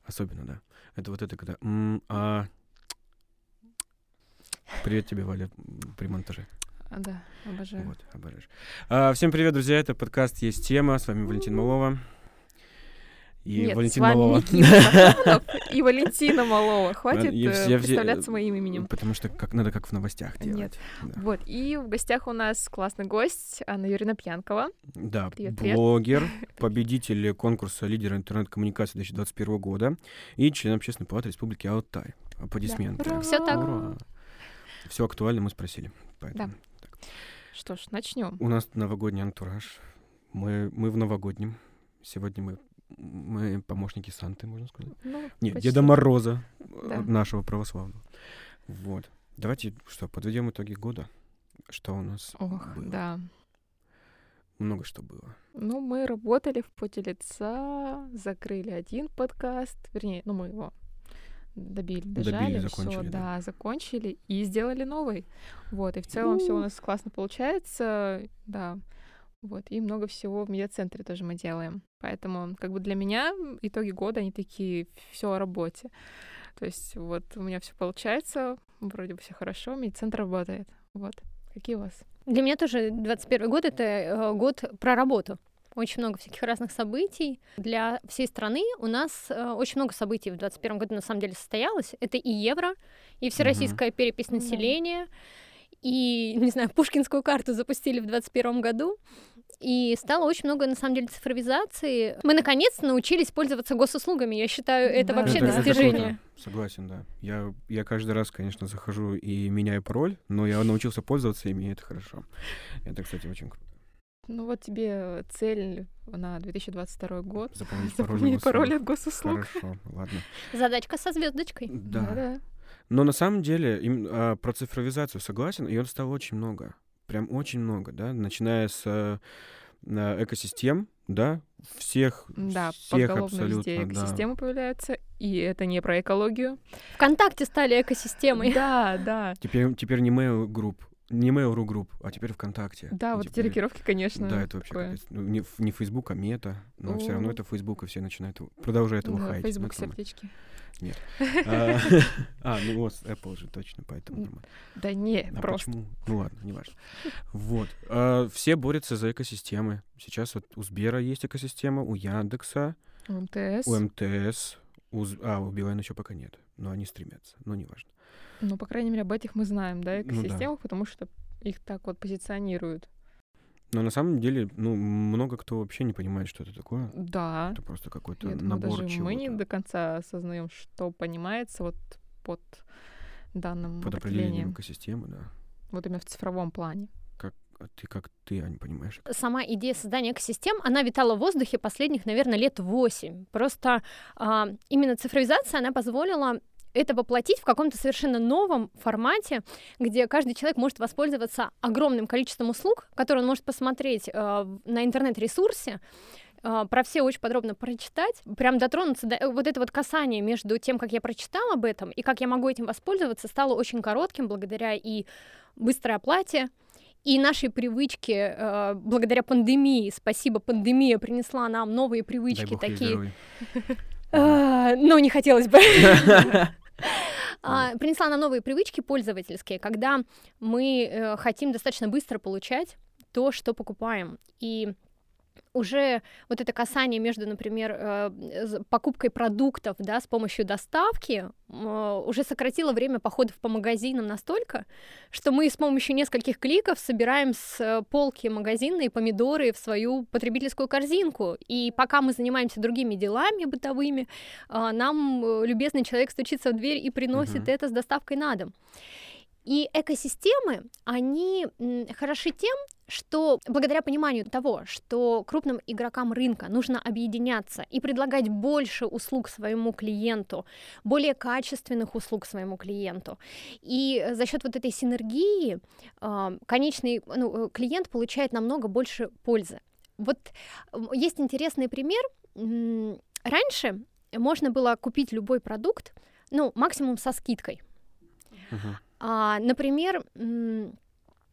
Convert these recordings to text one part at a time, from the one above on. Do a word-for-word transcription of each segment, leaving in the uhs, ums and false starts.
Особенно, да. Это вот это, когда... м, а... Привет тебе, Валя, при монтаже. А, да, обожаю. Вот, обожаешь. А, всем привет, друзья, это подкаст «Есть тема», с вами Валентин Малова. И Нет, Валентин с вами Малова. Никита Сафонов и Валентина Малова. Хватит Я э, все- я все- представляться моим именем. Потому что как, надо как в новостях делать. Нет. Да. Вот, и в гостях у нас классный гость Анна Юрьевна Пьянкова. Да, Привет, привет. блогер, победитель конкурса «Лидер интернет-коммуникации» две тысячи двадцать первого года и член Общественной палаты Республики Алтай. Аплодисменты. Ура! Всё так. Все актуально мы спросили. Поэтому. Да. Что ж, начнем. У нас новогодний антураж. Мы, мы в новогоднем. Сегодня мы, мы помощники Санты, можно сказать. Ну, Нет, почти. Деда Мороза э, Да. нашего православного. Вот. Давайте что, подведем итоги года. Что у нас Ох, было? да. Много что было. Ну, мы работали в поте лица, закрыли один подкаст, вернее, ну, мы его добили, Добили, дожали, закончили, всё, да. да, закончили и сделали новый. Вот, и в целом все у нас классно получается, да. Вот, и много всего в медиацентре тоже мы делаем. Поэтому, как бы для меня итоги года, они такие, все о работе. То есть вот у меня все получается, вроде бы все хорошо, медиацентр работает. Вот. Какие у вас? Для меня тоже двадцать первый год — это э, год про работу. Очень много всяких разных событий. Для всей страны у нас э, очень много событий в двадцать первом году на самом деле состоялось. Это и евро, и всероссийская перепись Да. населения, и, не знаю, пушкинскую карту запустили в двадцать первом году. И стало очень много, на самом деле, цифровизации. Мы, наконец-то, научились пользоваться госуслугами. Я считаю, это Да. вообще Это- это достижение. круто. Согласен, да. Я, я каждый раз, конечно, захожу и меняю пароль, но я научился пользоваться ими, и это хорошо. Это, кстати, очень круто. Ну вот тебе цель на две тысячи двадцать второй год. Запомнить пароль. на Запомнить пароль госуслуг. от госуслуг. Хорошо, ладно. Задачка со звездочкой. Да. Да. Но на самом деле им, а, про цифровизацию согласен, ее стало очень много. Прям очень много, да, начиная с а, а, экосистем, да, всех, Да, всех поголовно абсолютно, везде да. экосистемы появляются, и это не про экологию. ВКонтакте стали экосистемой. Да, да. Теперь, теперь не Mail Group, не Mail.ru Group, а теперь ВКонтакте. Да, И вот эти теперь- рокировки, конечно. Да, это вообще такое. капец. Ну, не, ф- не Facebook, а мета, но все равно О. это Facebook, и все начинают его- продолжают его Да, хаять. Facebook Ну, это нормально. сердечки. А, А, ну вот, Apple же точно, поэтому нормально. Да не, А просто. почему? Ну ладно, не важно. Вот. А, все борются за экосистемы. Сейчас вот у Сбера есть экосистема, у Яндекса, МТС. у МТС, у, З- а, у Билайна еще пока нет. Но они стремятся, но не важно. Ну, по крайней мере, об этих мы знаем, да, Ну да. экосистемах, потому что их так вот позиционируют. Но на самом деле, ну, много кто вообще не понимает, что это такое. Да. Это просто какой-то Я думаю, набор даже чего-то. мы не до конца осознаем, что понимается вот под данным Под определением определением. экосистемы, да. Вот именно в цифровом плане. Как, а ты, как ты, Ань, понимаешь? Сама идея создания экосистем, она витала в воздухе последних, наверное, лет восемь. Просто а, именно цифровизация, она позволила это воплотить в каком-то совершенно новом формате, где каждый человек может воспользоваться огромным количеством услуг, которые он может посмотреть а, в- на интернет-ресурсе, а, про все очень подробно прочитать, прям дотронуться до вот это вот касание между тем, как я прочитала об этом и как я могу этим воспользоваться, стало очень коротким благодаря и быстрой оплате, и нашей привычки, э, благодаря пандемии, спасибо, пандемия принесла нам новые Дай привычки, бог ей такие, здоровья. э, ну, не хотелось бы. А, Принесла нам новые привычки пользовательские, когда мы э, хотим достаточно быстро получать то, что покупаем. И уже вот это касание между, например, э, з- покупкой продуктов, да, с помощью доставки э, уже сократило время походов по магазинам настолько, что мы с помощью нескольких кликов собираем с э, полки магазинные помидоры в свою потребительскую корзинку. И пока мы занимаемся другими делами бытовыми, э, нам э, любезный человек стучится в дверь и приносит Мгм. это с доставкой на дом. И экосистемы, они м, хороши тем, что благодаря пониманию того, что крупным игрокам рынка нужно объединяться и предлагать больше услуг своему клиенту, более качественных услуг своему клиенту. И за счет вот этой синергии э, конечный ну, э, клиент получает намного больше пользы. Вот м, есть интересный пример. М, Раньше можно было купить любой продукт, ну, максимум со скидкой. Мгм. А, например, м,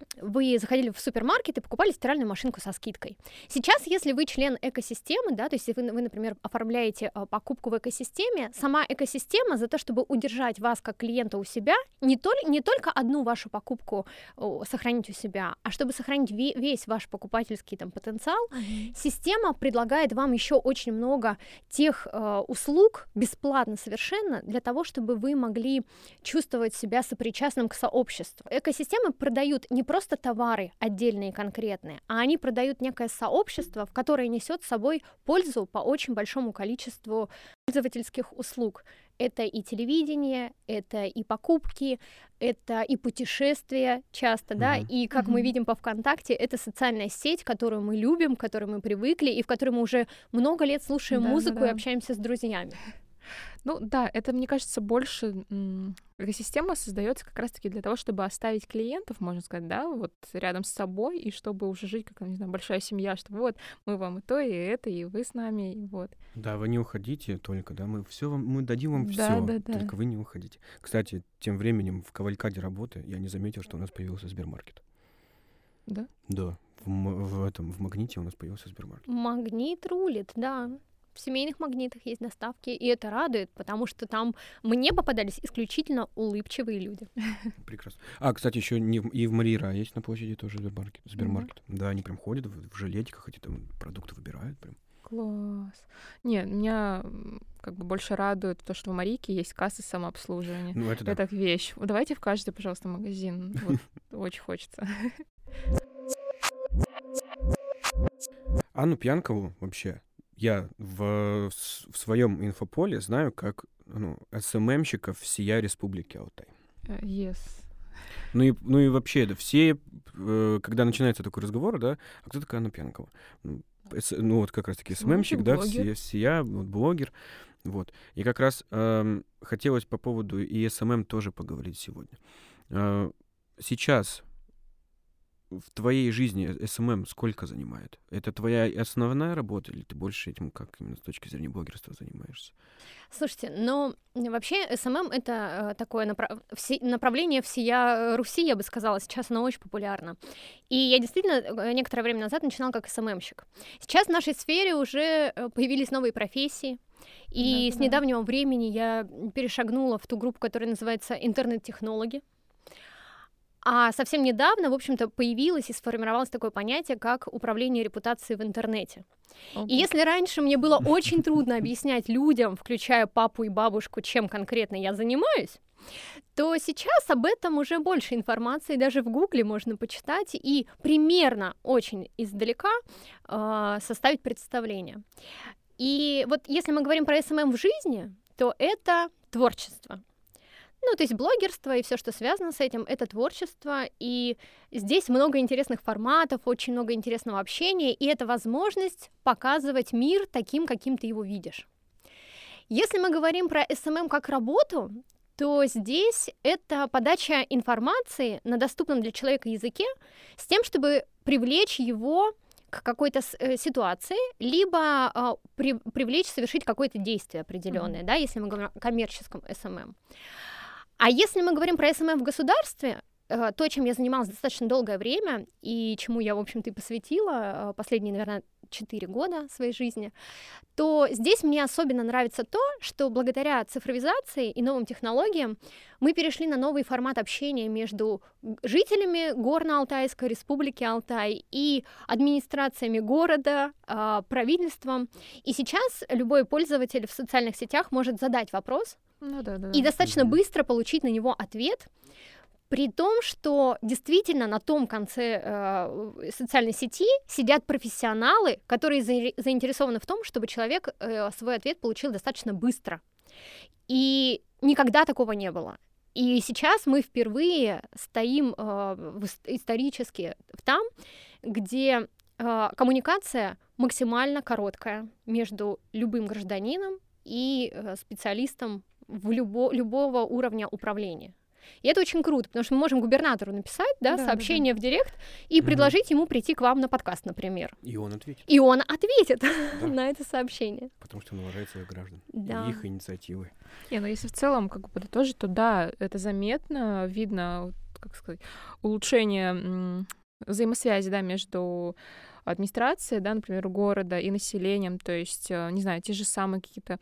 вы заходили в супермаркет и покупали стиральную машинку со скидкой. Сейчас, если вы член экосистемы, да, то есть если вы, вы, например, оформляете а, покупку в экосистеме, сама экосистема за то, чтобы удержать вас как клиента у себя, не, тол- не только одну вашу покупку о, сохранить у себя, а чтобы сохранить ве- весь ваш покупательский там, потенциал, mm-hmm. система предлагает вам еще очень много тех э, услуг, бесплатно совершенно, для того, чтобы вы могли чувствовать себя сопричастным к сообществу. Экосистемы продают не просто товары отдельные конкретные, а они продают некое сообщество, в которое несет с собой пользу по очень большому количеству пользовательских услуг. Это и телевидение, это и покупки, это и путешествия часто, mm-hmm. да, и, как mm-hmm. мы видим по ВКонтакте, это социальная сеть, которую мы любим, к которой мы привыкли, и в которой мы уже много лет слушаем да, музыку да, да. и общаемся с друзьями. Ну да, это, мне кажется, больше м- экосистема создается как раз-таки для того, чтобы оставить клиентов, можно сказать, да, вот рядом с собой, и чтобы уже жить как, не знаю, большая семья, что вот мы вам и то, и это, и вы с нами, и вот. Да, вы не уходите только, да, мы все вам, мы дадим вам да, все, да, да. только вы не уходите. Кстати, тем временем в Кавалькаде работы я не заметил, что у нас появился Сбермаркет. Да? Да, в, в этом, в Магните у нас появился Сбермаркет. Магнит рулит, да. В семейных магнитах есть доставки, и это радует, потому что там мне попадались исключительно улыбчивые люди. Прекрасно. А, кстати, еще не в, и в Марира есть на площади тоже Сбермаркет. Сбермаркет. Mm-hmm. Да, они прям ходят в, в жилетиках, эти там продукты выбирают прям. Класс. Нет, меня как бы больше радует то, что в Марике есть кассы самообслуживания. Ну, это да. Это вещь. Давайте в каждый, пожалуйста, магазин. Вот, очень хочется. Анну Пьянкову вообще я в, в своем инфополе знаю как ну, эс эм эм-щиков всея Республики Алтай. Uh, yes. Ну и, ну и вообще, это все, э, когда начинается такой разговор, да, а кто такая Анна Пьянкова? Ну, эс, ну вот как раз-таки эс эм эм-щик, да, все, всея, вот, блогер, вот. И как раз э, хотелось по поводу и эс эм эм тоже поговорить сегодня. Э, сейчас в твоей жизни эс эм эм сколько занимает? Это твоя основная работа, или ты больше этим как именно с точки зрения блогерства занимаешься? Слушайте, ну вообще эс эм эм — это э, такое направ... все... направление всея Руси, я бы сказала, сейчас оно очень популярно. И я действительно некоторое время назад начинала как эс эм эм-щик. Сейчас в нашей сфере уже появились новые профессии, и да, с да. недавнего времени я перешагнула в ту группу, которая называется интернет-технологи. А совсем недавно, в общем-то, появилось и сформировалось такое понятие, как управление репутацией в интернете. Okay. И если раньше мне было очень трудно объяснять людям, включая папу и бабушку, чем конкретно я занимаюсь, то сейчас об этом уже больше информации, даже в Гугле можно почитать и примерно очень издалека э, составить представление. И вот если мы говорим про эс эм эм в жизни, то это творчество. Ну, то есть блогерство и все, что связано с этим, это творчество, и здесь много интересных форматов, очень много интересного общения, и это возможность показывать мир таким, каким ты его видишь. Если мы говорим про эс эм эм как работу, то здесь это подача информации на доступном для человека языке с тем, чтобы привлечь его к какой-то ситуации, либо а, при, привлечь совершить какое-то действие определенное, mm-hmm. да, если мы говорим о коммерческом эс эм эм. А если мы говорим про эс эм эм в государстве, то, чем я занималась достаточно долгое время, и чему я, в общем-то, и посвятила последние, наверное, четыре года своей жизни, то здесь мне особенно нравится то, что благодаря цифровизации и новым технологиям мы перешли на новый формат общения между жителями Горно-Алтайской республики Алтай и администрациями города, правительством. И сейчас любой пользователь в социальных сетях может задать вопрос, ну, да, да, и да. достаточно mm-hmm. быстро получить на него ответ, при том, что действительно на том конце э, социальной сети сидят профессионалы, которые за- заинтересованы в том, чтобы человек э, свой ответ получил достаточно быстро. И никогда такого не было. И сейчас мы впервые стоим э, в, исторически там, где э, коммуникация максимально короткая между любым гражданином и э, специалистом в любо, любого уровня управления. И это очень круто, потому что мы можем губернатору написать, да, да, сообщение да, да. в директ и угу. предложить ему прийти к вам на подкаст, например. И он ответит. И он ответит да. на это сообщение. Потому что он уважает своих граждан да. и их инициативы. Не, ну если в целом как бы подытожить, то да, это заметно, видно, как сказать, улучшение м, взаимосвязи, да, между администрацией, да, например, города и населением, то есть, э, не знаю, те же самые какие-то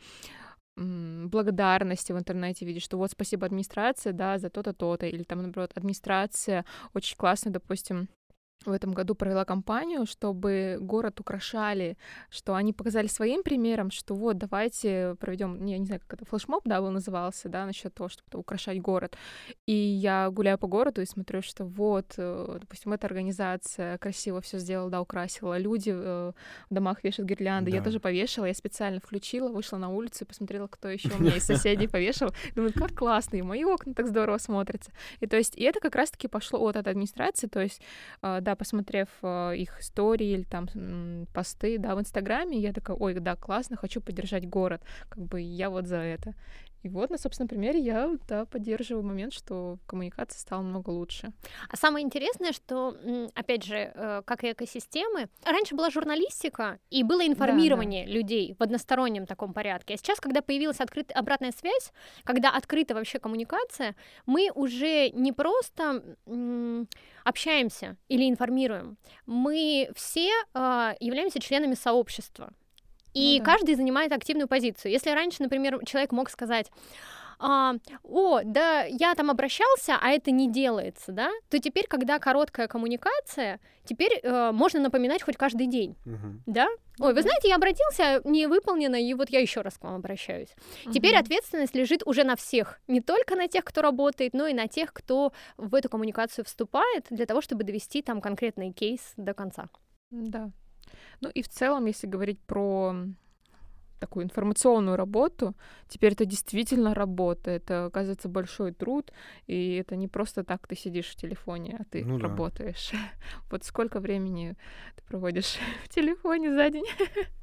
м, благодарности в интернете видишь, что вот спасибо администрации, да, за то-то, то-то, или там, наоборот, администрация очень классно, допустим, в этом году провела кампанию, чтобы город украшали, что они показали своим примером, что вот давайте проведем, я не знаю, как это, флешмоб, да, был назывался, да, насчет того, чтобы украшать город. И я гуляю по городу и смотрю, что вот, э, допустим, эта организация красиво все сделала, да, украсила, люди э, в домах вешают гирлянды, Да. я тоже повешала, я специально включила, вышла на улицу и посмотрела, кто еще у меня из соседей повешал. Думаю, как классно, и мои окна так здорово смотрятся. И то есть, и это как раз-таки пошло от этой администрации, то есть, э, да, посмотрев э, их истории или там м, посты, да, в Инстаграме, я такая, ой, да, классно, хочу поддержать город, как бы я вот за это. И вот на собственном примере я, да, поддерживаю момент, что коммуникация стала намного лучше. А самое интересное, что, м, опять же, э, как и экосистемы, раньше была журналистика и было информирование людей в одностороннем таком порядке. А сейчас, когда появилась открыт- обратная связь, когда открыта вообще коммуникация, мы уже не просто м, общаемся или информируем, мы все э, являемся членами сообщества. И Ну да. каждый занимает активную позицию. Если раньше, например, человек мог сказать, а, о, да, я там обращался, а это не делается, да, то теперь, когда короткая коммуникация, теперь э, можно напоминать хоть каждый день, Мгм. да? Ой, вы знаете, я обратился, не выполнено, и вот я еще раз к вам обращаюсь. Теперь Мгм. ответственность лежит уже на всех, не только на тех, кто работает, но и на тех, кто в эту коммуникацию вступает для того, чтобы довести там конкретный кейс до конца. Да. Ну и в целом, если говорить про такую информационную работу, теперь это действительно работа, это, оказывается, большой труд, и это не просто так ты сидишь в телефоне, а ты Ну да. работаешь. Вот сколько времени ты проводишь в телефоне за день?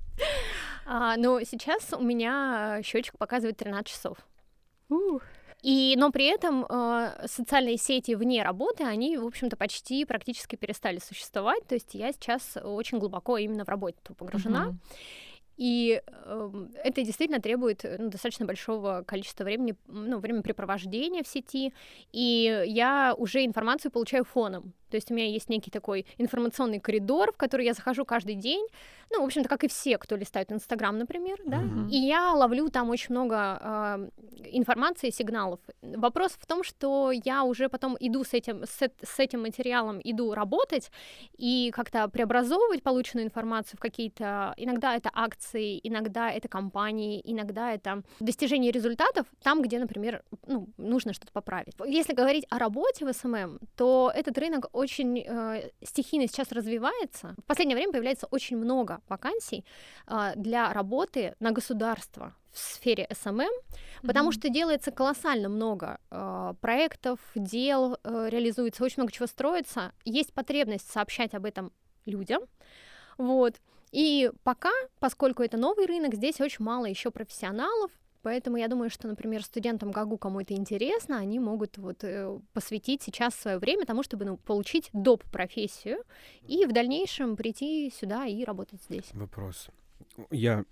А, но сейчас у меня счетчик показывает тринадцать часов. Ух. И, но при этом э, социальные сети вне работы, они, в общем-то, почти практически перестали существовать. То есть я сейчас очень глубоко именно в работу погружена. Мгм. И э, это действительно требует ну, достаточно большого количества времени, ну, времяпрепровождения в сети. И я уже информацию получаю фоном. То есть у меня есть некий такой информационный коридор, в который я захожу каждый день. Ну, в общем-то, как и все, кто листает Инстаграм, например, да. Мгм. И я ловлю там очень много э, информации, сигналов. Вопрос в том, что я уже потом иду с этим, с, эт- с этим материалом, иду работать и как-то преобразовывать полученную информацию в какие-то... Иногда это акции, иногда это компании, иногда это достижение результатов там, где, например, ну, нужно что-то поправить. Если говорить о работе в эс эм эм, то этот рынок очень э, стихийно сейчас развивается. В последнее время появляется очень много вакансий э, для работы на государство в сфере эс эм эм, потому Мгм. что делается колоссально много э, проектов, дел, э, реализуется, очень много чего строится. Есть потребность сообщать об этом людям. Вот. И пока, поскольку это новый рынок, здесь очень мало еще профессионалов, поэтому я думаю, что, например, студентам ГАГУ, кому это интересно, они могут вот, э, посвятить сейчас свое время тому, чтобы ну, получить доп. Профессию и в дальнейшем прийти сюда и работать здесь. Вопрос. Я,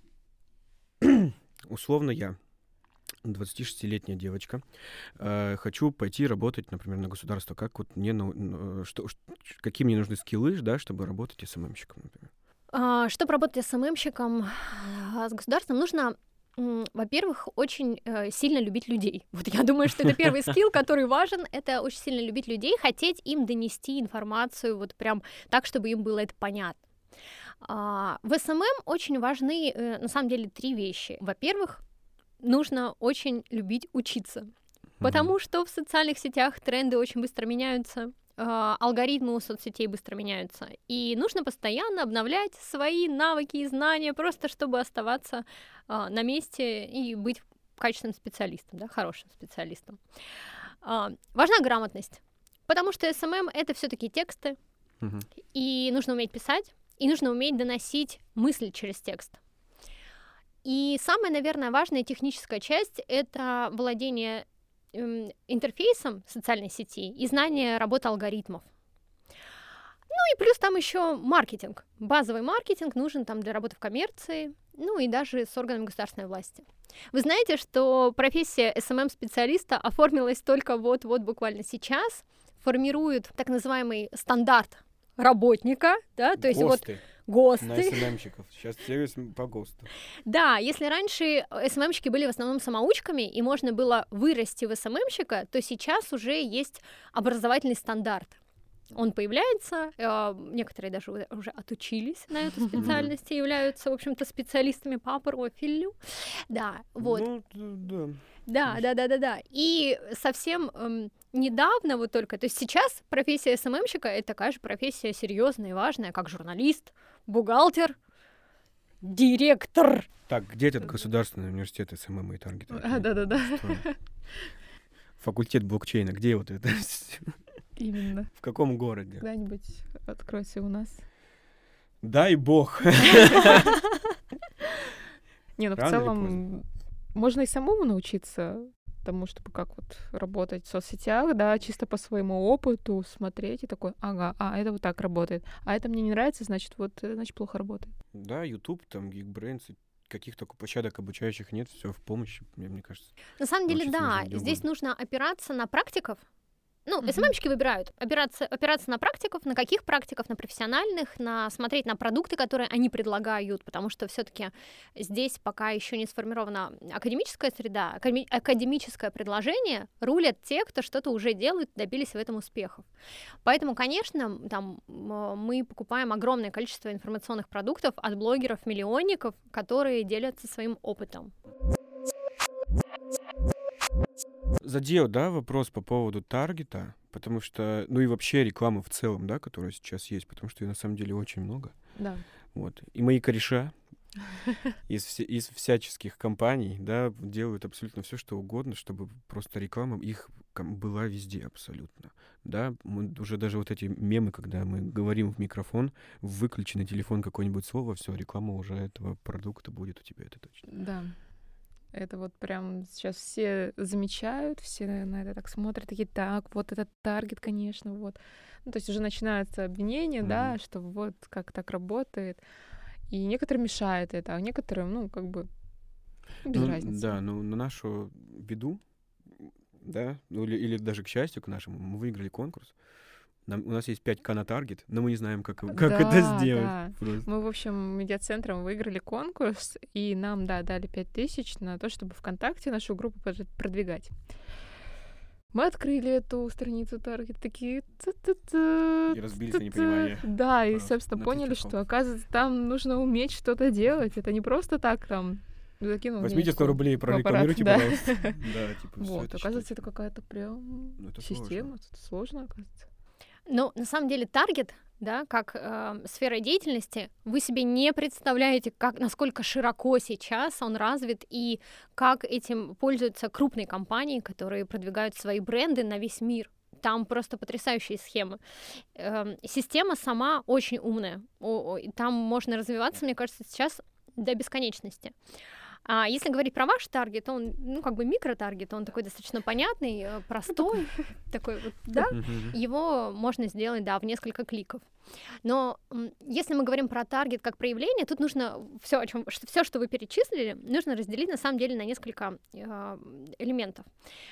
условно, я, двадцатишестилетняя девочка, э, хочу пойти работать, например, на государство. Как вот мне, нау- н- э, что, ш- какие мне нужны скиллы, да, чтобы работать эс эм эм-щиком, например? А, Чтобы работать эс эм эм-щиком а, с государством, нужно, м, во-первых, очень э, сильно любить людей. Вот я думаю, что это первый скилл, который важен. Это очень сильно любить людей, хотеть им донести информацию вот прям так, чтобы им было это понятно. А, В эс эм эм очень важны, э, на самом деле, три вещи. Во-первых, нужно очень любить учиться, потому что в социальных сетях тренды очень быстро меняются, а, алгоритмы у соцсетей быстро меняются, и нужно постоянно обновлять свои навыки и знания, просто чтобы оставаться а, на месте и быть качественным специалистом, да, хорошим специалистом. А, Важна грамотность, потому что эс эм эм — это все-таки тексты, Мгм. и нужно уметь писать, и нужно уметь доносить мысль через текст. И самая, наверное, важная техническая часть — это владение эм, интерфейсом социальной сети и знание работы алгоритмов. Ну и плюс там еще маркетинг. Базовый маркетинг нужен там для работы в коммерции, ну и даже с органами государственной власти. Вы знаете, что профессия эс эм эм-специалиста оформилась только вот-вот буквально сейчас. формируют так называемый стандарт работника, да, то есть ГОСТы. вот ГОСТы. На эс эм эм-щиков. Сейчас сервис по ГОСТу. Да, если раньше эс эм эм-щики были в основном самоучками, и можно было вырасти в эс эм эм-щика, то сейчас уже есть образовательный стандарт. Он появляется, э, некоторые даже уже отучились на эту специальность и являются, в общем-то, специалистами по профилю. Да, вот. Ну, да. Да, да, да, да, да. И совсем эм, недавно вот только, то есть сейчас профессия эс эм эм-щика — это такая же профессия серьезная и важная, как журналист, бухгалтер, директор. Так, где этот государственный университет эс эм эм и таргета? А, да-да-да. Факультет блокчейна, где вот это? Именно. В каком городе? Когда-нибудь откройся у нас. Дай бог. Не, ну в целом можно и самому научиться тому, чтобы как вот работать в соцсетях, да, чисто по своему опыту смотреть и такой, ага, а это вот так работает, а это мне не нравится, значит, вот, значит, плохо работает. Да, YouTube, там, Geekbrains, каких только площадок обучающих нет, все в помощь, мне, мне кажется. На самом деле, да, здесь нужно опираться на практиков. Ну, эс эм эм-щики выбирают, опираться, опираться на практиков, на каких практиков, на профессиональных, на смотреть на продукты, которые они предлагают, потому что все-таки здесь пока еще не сформирована академическая среда, академи- академическое предложение, рулят те, кто что-то уже делает, добились в этом успехов. Поэтому, конечно, там мы покупаем огромное количество информационных продуктов от блогеров-миллионников, которые делятся своим опытом. Задел, да, вопрос по поводу таргета, потому что, ну и вообще рекламы в целом, да, которая сейчас есть, потому что ее на самом деле очень много. Да. Вот. И мои кореша из, вся- из всяческих компаний, да, делают абсолютно все, что угодно, чтобы просто реклама их ком- была везде абсолютно. Да, мы уже даже вот эти мемы, когда мы говорим в микрофон, выключи на телефон какое-нибудь слово, все, реклама уже этого продукта будет у тебя, это точно. Да. Это вот прям сейчас все замечают, все на это так смотрят, такие, так, вот этот таргет, конечно, вот. Ну, то есть уже начинается обвинение, да, Мгм. что вот как так работает. И некоторым мешает это, а некоторым, ну, как бы без Ну, разницы. да, ну на нашу беду, да, ну или, или даже к счастью к нашему, мы выиграли конкурс. Нам, у нас есть пять ка на таргет, но мы не знаем, как, как это Да, сделать. да. Просто. Мы, в общем, медиацентром выиграли конкурс, и нам, да, дали пять тысяч на то, чтобы ВКонтакте нашу группу прод- продвигать. Мы открыли эту страницу Таргет, такие... «Ту-ту-ту, И разбились на ту-ту-ту». непонимание. Да, и, Просто собственно, на поняли, тысячу что, оказывается, там нужно уметь что-то делать. Это не просто так там закинул Возьмите сто денежку рублей, в аппарат, прорекламируйте, да. пожалуйста. Да, типа, всё Вот, это оказывается, читайте. это какая-то прям Ну, это система, это сложно, оказывается. Но на самом деле таргет, да, как э, сфера деятельности, вы себе не представляете, как, насколько широко сейчас он развит и как этим пользуются крупные компании, которые продвигают свои бренды на весь мир. Там просто потрясающие схемы. Эм, система сама очень умная. О- о, и там можно развиваться, мне кажется, сейчас до бесконечности. А если говорить про ваш таргет, он, ну, как бы микротаргет, он такой достаточно понятный, э, простой, такой вот, да, Мгм. его можно сделать, да, в несколько кликов. Но м, если мы говорим про таргет как проявление, тут нужно все, о чем, все, что вы перечислили, нужно разделить на самом деле на несколько э, элементов.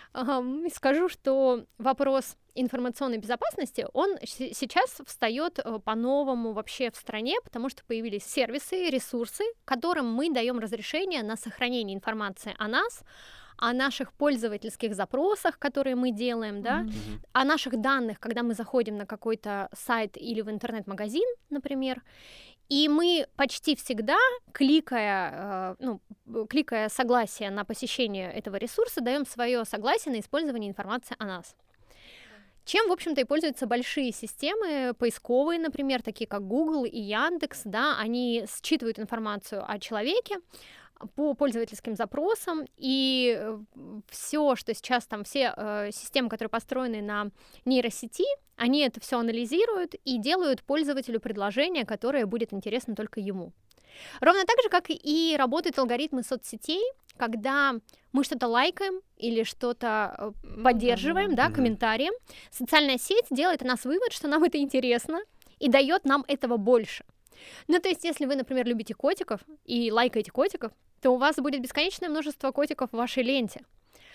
Ам, и скажу, что вопрос информационной безопасности, он с- сейчас встает э, по-новому вообще в стране, потому что появились сервисы, ресурсы, которым мы даем разрешение на сохранение информации о нас, о наших пользовательских запросах, которые мы делаем, да, Мгм. Мгм. о наших данных, когда мы заходим на какой-то сайт или в интернет-магазин, например, и мы почти всегда, кликая, э, ну, б- кликая согласие на посещение этого ресурса, даем свое согласие на использование информации о нас. Чем, в общем-то, и пользуются большие системы поисковые, например, такие как Google и Яндекс, да, они считывают информацию о человеке по пользовательским запросам, и все, что сейчас там, все э, системы, которые построены на нейросети, они это все анализируют и делают пользователю предложение, которое будет интересно только ему. Ровно так же, как и работают алгоритмы соцсетей, когда мы что-то лайкаем или что-то э, Ну, поддерживаем, да, Мгм. комментарием, социальная сеть делает о нас вывод, что нам это интересно, и дает нам этого больше. Ну, то есть, если вы, например, любите котиков и лайкаете котиков, то у вас будет бесконечное множество котиков в вашей ленте.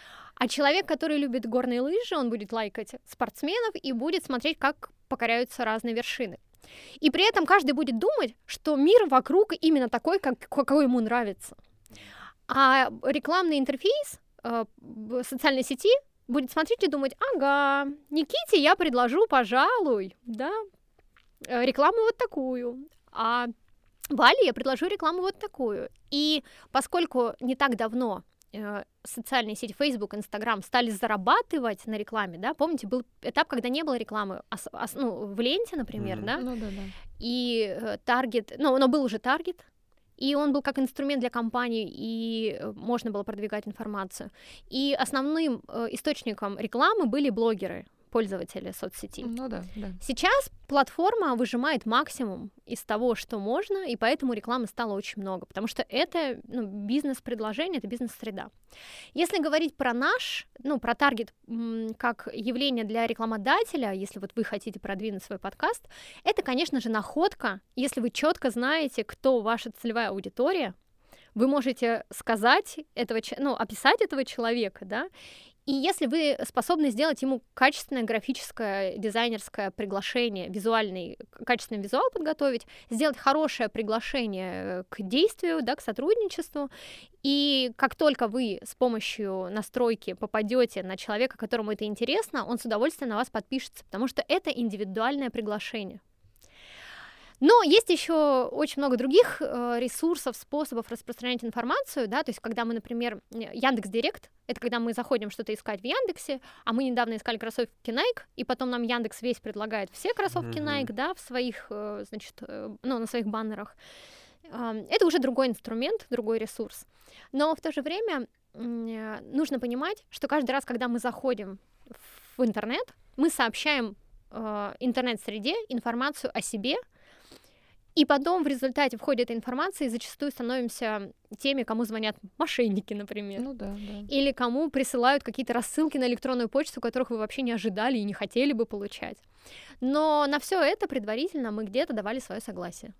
А человек, который любит горные лыжи, он будет лайкать спортсменов и будет смотреть, как покоряются разные вершины. И при этом каждый будет думать, что мир вокруг именно такой, как, какой ему нравится. А рекламный интерфейс э, социальной сети будет смотреть и думать: ага, Никите я предложу, пожалуй, да, рекламу вот такую, а Вале я предложу рекламу вот такую. И поскольку не так давно э, социальные сети Facebook, Instagram стали зарабатывать на рекламе, да, помните, был этап, когда не было рекламы, ос- ос- ну, в ленте, например, mm-hmm. да, ну, да, да. и таргет, э, ну, но был уже таргет, и он был как инструмент для компаний, и можно было продвигать информацию. И основным э, источником рекламы были блогеры, пользователи соцсети. Ну да, да. Сейчас платформа выжимает максимум из того, что можно, и поэтому рекламы стало очень много, потому что это, ну, бизнес-предложение, это бизнес-среда. Если говорить про наш, ну, про таргет м, как явление для рекламодателя, если вот вы хотите продвинуть свой подкаст, это, конечно же, находка. Если вы четко знаете, кто ваша целевая аудитория, вы можете сказать этого, ну, описать этого человека, да, и если вы способны сделать ему качественное графическое, дизайнерское приглашение, визуальный, качественный визуал подготовить, сделать хорошее приглашение к действию, да, к сотрудничеству, и как только вы с помощью настройки попадете на человека, которому это интересно, он с удовольствием на вас подпишется, потому что это индивидуальное приглашение. Но есть еще очень много других э, ресурсов, способов распространять информацию, да, то есть когда мы, например, Яндекс.Директ, это когда мы заходим что-то искать в Яндексе, а мы недавно искали кроссовки Nike, и потом нам Яндекс весь предлагает все кроссовки mm-hmm. Nike, да, в своих, э, значит, э, ну, на своих баннерах. Э, это уже другой инструмент, другой ресурс. Но в то же время э, нужно понимать, что каждый раз, когда мы заходим в интернет, мы сообщаем э, интернет-среде информацию о себе. И потом в результате в ходе этой информации зачастую становимся теми, кому звонят мошенники, например. Ну да, да. Или кому присылают какие-то рассылки на электронную почту, которых вы вообще не ожидали и не хотели бы получать. Но на все это предварительно мы где-то давали свое согласие.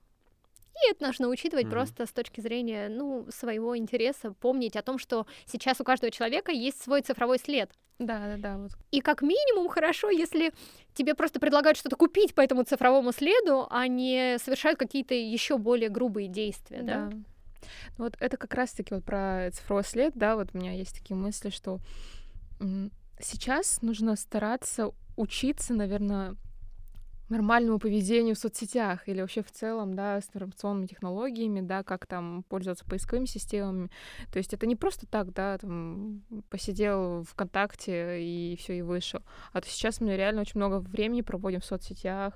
И это нужно учитывать mm-hmm. просто с точки зрения, ну, своего интереса, помнить о том, что сейчас у каждого человека есть свой цифровой след. Да, да, да. Вот. И как минимум хорошо, если тебе просто предлагают что-то купить по этому цифровому следу, а не совершают какие-то еще более грубые действия, да? Да. Вот это как раз-таки вот про цифровой след, да, вот у меня есть такие мысли, что м- сейчас нужно стараться учиться, наверное, нормальному поведению в соцсетях или вообще в целом, да, с информационными технологиями, да, как там пользоваться поисковыми системами. То есть это не просто так, да, там посидел ВКонтакте и все и вышел. А то сейчас мы реально очень много времени проводим в соцсетях,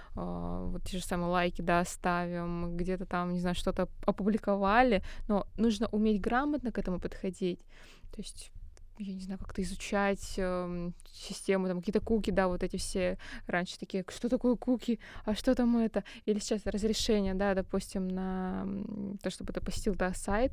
э, вот те же самые лайки, да, ставим, где-то там, не знаю, что-то опубликовали, но нужно уметь грамотно к этому подходить. То есть я не знаю, как-то изучать э, систему, там какие-то куки, да, вот эти все раньше такие, что такое куки, а что там это? Или сейчас разрешение, да, допустим, на то, чтобы ты посетил, да, сайт,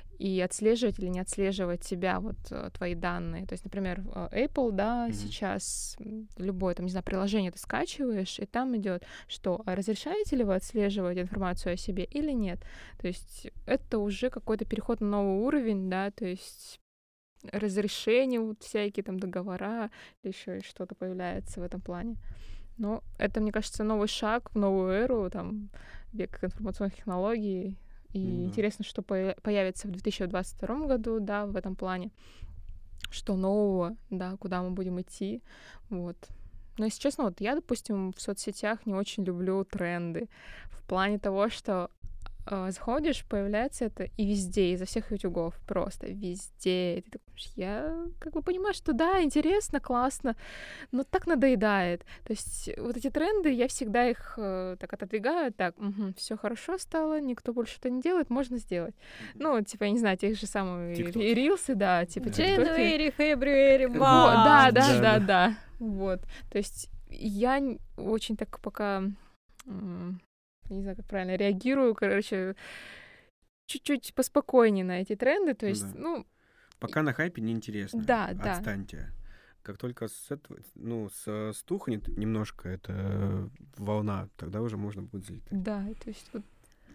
и отслеживать или не отслеживать себя, вот, твои данные. То есть, например, Apple, да, mm-hmm. сейчас любое, там, не знаю, приложение ты скачиваешь, и там идет, что, а разрешаете ли вы отслеживать информацию о себе или нет? То есть это уже какой-то переход на новый уровень, да, то есть разрешения, вот всякие там договора, или еще что-то появляется в этом плане. Но это, мне кажется, новый шаг в новую эру, там, век информационных технологий. И mm-hmm. интересно, что появится в две тысячи двадцать втором году, да, в этом плане. Что нового, да, куда мы будем идти, вот. Но, если честно, вот я, допустим, в соцсетях не очень люблю тренды. В плане того, что заходишь, появляется это и везде, изо всех утюгов, просто везде. И ты такой, я как бы понимаю, что да, интересно, классно, но так надоедает. То есть вот эти тренды, я всегда их э, так отодвигаю, так, угу, все хорошо стало, никто больше это не делает, можно сделать. Ну, типа, я не знаю, тех же самых и рилсы, да, типа January, February, March. Да, да, да, да. Вот. То есть я очень так пока... не знаю, как правильно, реагирую, короче, чуть-чуть поспокойнее на эти тренды, то есть, да. ну... Пока на хайпе неинтересно. Да, да. Отстаньте. Как только с этого, ну, с, стухнет немножко эта волна, тогда уже можно будет залетать. Да, то есть вот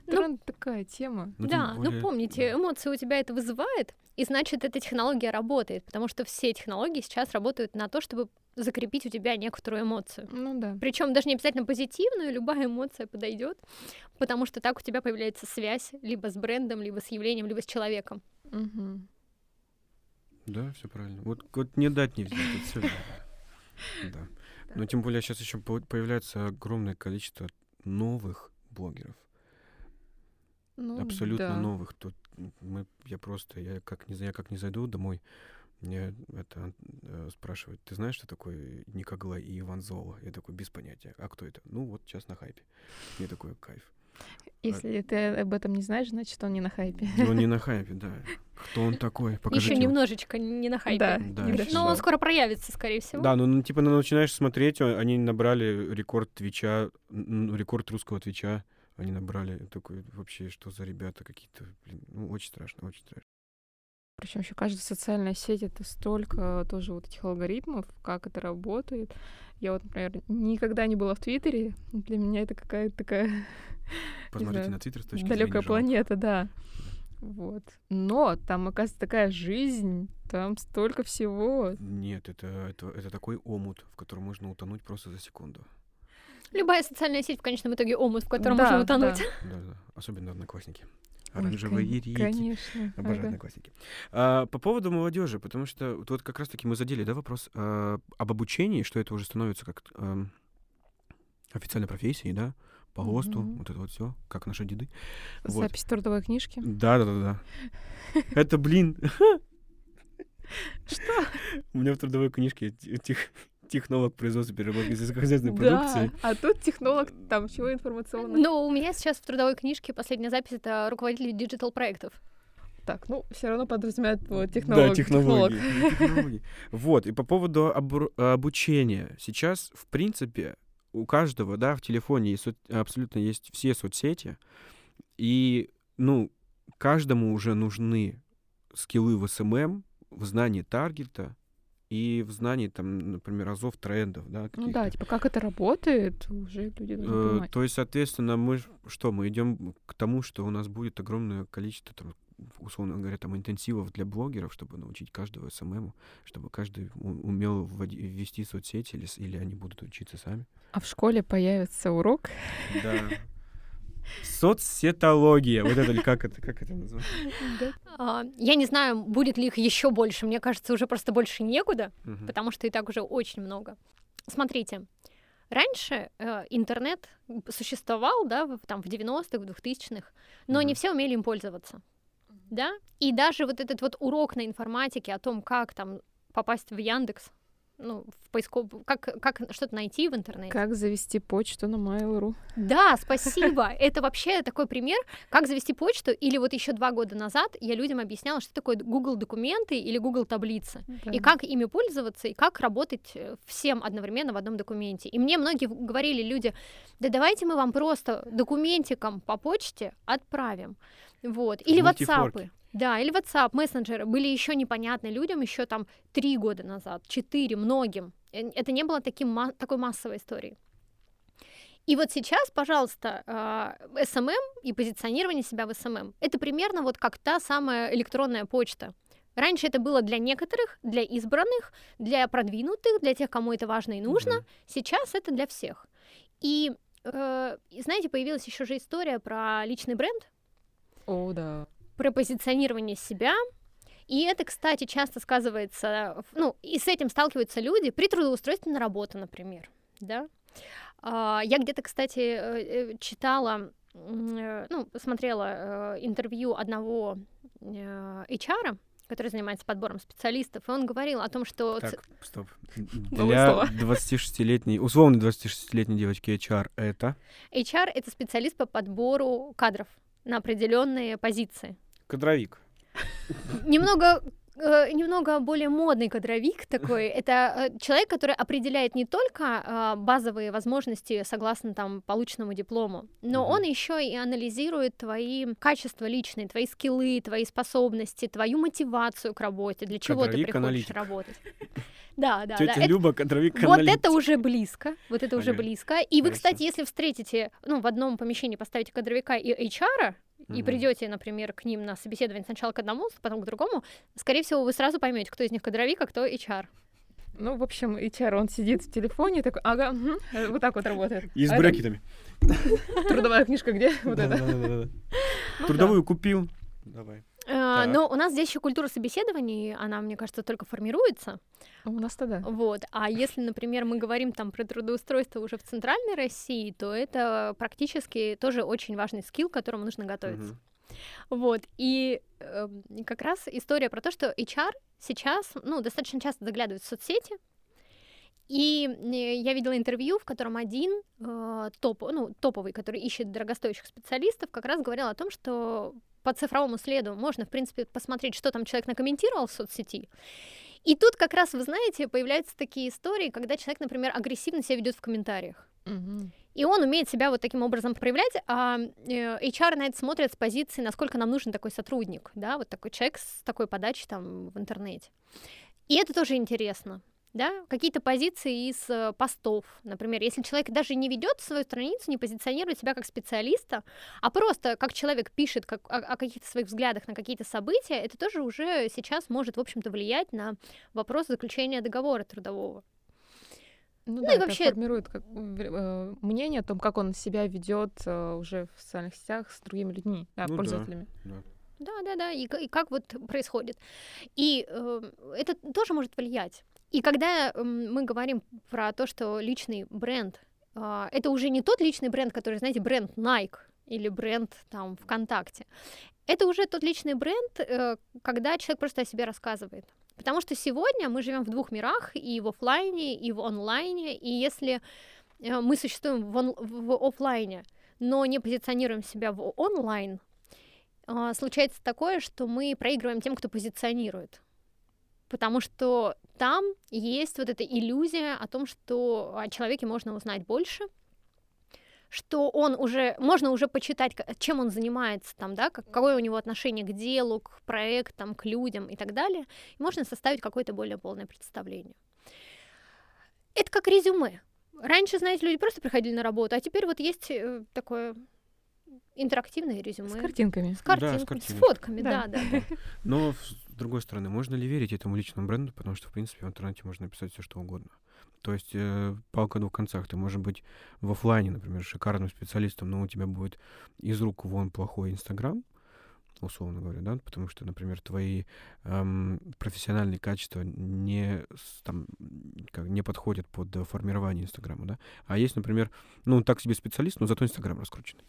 Тренд ну, такая тема. Ну, да, более... ну помните, эмоции у тебя это вызывает, и значит, эта технология работает, потому что все технологии сейчас работают на то, чтобы закрепить у тебя некоторую эмоцию. Ну да. Причем даже не обязательно позитивную, любая эмоция подойдет, потому что так у тебя появляется связь либо с брендом, либо с явлением, либо с человеком. Угу. Да, все правильно. Вот, вот не дать не взять, это все. Да. Но тем более сейчас еще появляется огромное количество новых блогеров. Ну, абсолютно да. новых. Тут мы, я просто, я как не, я как не зайду домой, мне это э, спрашивают, ты знаешь, что такое Никоглай и Иван Золо? Я такой, без понятия. А кто это? Ну вот сейчас на хайпе. Мне такой, кайф. Если а... ты об этом не знаешь, значит, он не на хайпе. Он не на хайпе, да. Кто он такой? Покажите. Еще немножечко не на хайпе. Да, да, но да. он скоро проявится, скорее всего. Да, ну, ну типа ну, начинаешь смотреть, они набрали рекорд Твича, рекорд русского Твича. Они набрали такой, вообще, что за ребята какие-то, блин, ну, очень страшно, очень страшно. Причем еще каждая социальная сеть — это столько тоже вот этих алгоритмов, как это работает. Я вот, например, никогда не была в Твиттере. Для меня это какая-то такая... Посмотрите на Твиттер с точки далекая зрения планета, да. Вот. Но там, оказывается, такая жизнь, там столько всего. Нет, это, это, это такой омут, в котором можно утонуть просто за секунду. Любая социальная сеть в конечном итоге омут, в котором да, можно утонуть. Да, да, да. Особенно Одноклассники. Оранжевые Ой, рити. Конечно. Обожаю ага. Одноклассники. А, по поводу молодежи, потому что вот как раз-таки мы задели, да, вопрос а, об обучении, что это уже становится как а, официальной профессией, да, по ГОСТу, mm-hmm. вот это вот все, как наши деды. Запись вот. Трудовой книжки. Да, да, да, да. Это, блин. Что? У меня в трудовой книжке этих... технолог производства переработки сельскохозяйственной продукции. Да, а тут технолог там чего информационного. Ну, у меня сейчас в трудовой книжке последняя запись — это руководитель диджитал-проектов. Так, ну, все равно подразумевает вот, технолог. Да, технологии. технологии. Вот, и по поводу обу- обучения. Сейчас, в принципе, у каждого, да, в телефоне есть, абсолютно есть все соцсети, и, ну, каждому уже нужны скиллы в эс эм эм, в знании таргета, и в знании, там, например, азов трендов, да, ну да, типа, как это работает, уже люди должны э, понимать. То есть, соответственно, мы что, мы идем к тому, что у нас будет огромное количество, там, условно говоря, там, интенсивов для блогеров, чтобы научить каждого эс эм эм, чтобы каждый умел вводи- ввести соцсети, или, или они будут учиться сами. А в школе появится урок? Да. Соцсетология. Вот это или как это, как это называется? Uh, я не знаю, будет ли их еще больше. Мне кажется, уже просто больше некуда, uh-huh. потому что и так уже очень много. Смотрите, раньше э, интернет существовал, да, в, там, в девяностых, в двухтысячных, но uh-huh. не все умели им пользоваться. Uh-huh. Да? И даже вот этот вот урок на информатике о том, как там попасть в Яндекс, ну, в поисков... как, как что-то найти в интернете. Как завести почту на Mail.ru. Да, спасибо. Это вообще такой пример, как завести почту. Или вот еще два года назад я людям объясняла, что такое Google документы или Google таблицы. Да. И как ими пользоваться, и как работать всем одновременно в одном документе. И мне многие говорили люди, да давайте мы вам просто документиком по почте отправим. Вот. Или WhatsApp. Да, или WhatsApp, мессенджеры были еще непонятны людям еще там три года назад, четыре, многим. Это не было таким, такой массовой историей. И вот сейчас, пожалуйста, эс эм эм и позиционирование себя в эс эм эм — это примерно вот как та самая электронная почта. Раньше это было для некоторых, для избранных, для продвинутых, для тех, кому это важно и нужно. Mm-hmm. Сейчас это для всех. И, э, знаете, появилась еще же история про личный бренд. О, oh, да. Про позиционирование себя. И это, кстати, часто сказывается, ну, и с этим сталкиваются люди при трудоустройстве на работу, например, да. Я где-то, кстати, читала, ну, смотрела интервью одного эйч ар, который занимается подбором специалистов, и он говорил о том, что... Так, стоп. Для двадцатишестилетней, условно двадцатишестилетней девочки эйч ар это? эйч ар — это специалист по подбору кадров на определенные позиции. Кадровик. Немного, э, немного более модный кадровик такой. Это э, человек, который определяет не только э, базовые возможности согласно там полученному диплому, но uh-huh. он еще и анализирует твои качества личные, твои скиллы, твои способности, твою мотивацию к работе, для чего Кадровик, ты приходишь аналитик. работать. Да, да, Тетя да. Люба, кадровик, Вот аналитик. это уже близко, вот это уже Понятно. близко. И вы, Хорошо. кстати, если встретите, ну, в одном помещении поставите кадровика и эйч ар, и Мгм. придете, например, к ним на собеседование сначала к одному, потом к другому, скорее всего, вы сразу поймете, кто из них кадровик, а кто эйч ар. Ну, в общем, эйч ар, он сидит в телефоне, такой, ага, мгм, э, вот так вот работает. И с А это брекетами. трудовая книжка где? Вот это. Да-да-да-да. Ну Трудовую купил. Давай. А, Так. Но у нас здесь еще культура собеседований, она, мне кажется, только формируется. У нас-то да. Вот. А если, например, мы говорим там про трудоустройство уже в центральной России, то это практически тоже очень важный скилл, к которому нужно готовиться. Мгм. Вот. И э, как раз история про то, что эйч ар сейчас, ну, достаточно часто заглядывает в соцсети. И э, я видела интервью, в котором один э, топ, ну, топовый, который ищет дорогостоящих специалистов, как раз говорил о том, что по цифровому следу можно, в принципе, посмотреть, что там человек накомментировал в соцсети. И тут как раз, вы знаете, появляются такие истории, когда человек, например, агрессивно себя ведет в комментариях. Мгм. И он умеет себя вот таким образом проявлять, а э, эйч ар на это смотрят с позиции, насколько нам нужен такой сотрудник, да, вот такой человек с такой подачей там в интернете. И это тоже интересно, да, какие-то позиции из э, постов, например, если человек даже не ведет свою страницу, не позиционирует себя как специалиста, а просто как человек пишет как, о, о каких-то своих взглядах на какие-то события, это тоже уже сейчас может, в общем-то, влиять на вопрос заключения договора трудового. Ну, Ну да, и это вообще- формирует как, э, мнение о том, как он себя ведет уже в социальных сетях с другими людьми, да, Ну да. пользователями. Да. Да, да, да, и, ка- и как вот происходит. И э, это тоже может влиять. И когда м, мы говорим про то, что личный бренд, а, это уже не тот личный бренд, который, знаете, бренд Nike или бренд там ВКонтакте. Это уже тот личный бренд, э, когда человек просто о себе рассказывает. Потому что сегодня мы живем в двух мирах, и в оффлайне, и в онлайне, и если э, мы существуем в, он- в оффлайне, но не позиционируем себя в онлайн, а, случается такое, что мы проигрываем тем, кто позиционирует. Потому что там есть вот эта иллюзия о том, что о человеке можно узнать больше, что он уже, можно уже почитать, к- чем он занимается, там, да, как- какое у него отношение к делу, к проектам, к людям и так далее. И можно составить какое-то более полное представление. Это как резюме. Раньше, знаете, люди просто приходили на работу, а теперь вот есть э, такое интерактивное резюме. С картинками. С картинками, с, картиночками. фотками, Да. да, да. Но с другой стороны, можно ли верить этому личному бренду, потому что, в принципе, в интернете можно написать все что угодно. То есть э, палка о двух концах. Ты можешь быть в оффлайне, например, шикарным специалистом, но у тебя будет из рук вон плохой Инстаграм, условно говоря, да, потому что, например, твои эм, профессиональные качества не, с- там, как, не подходят под э, формирование Инстаграма, да. А есть, например, ну, так себе специалист, но зато Инстаграм раскрученный.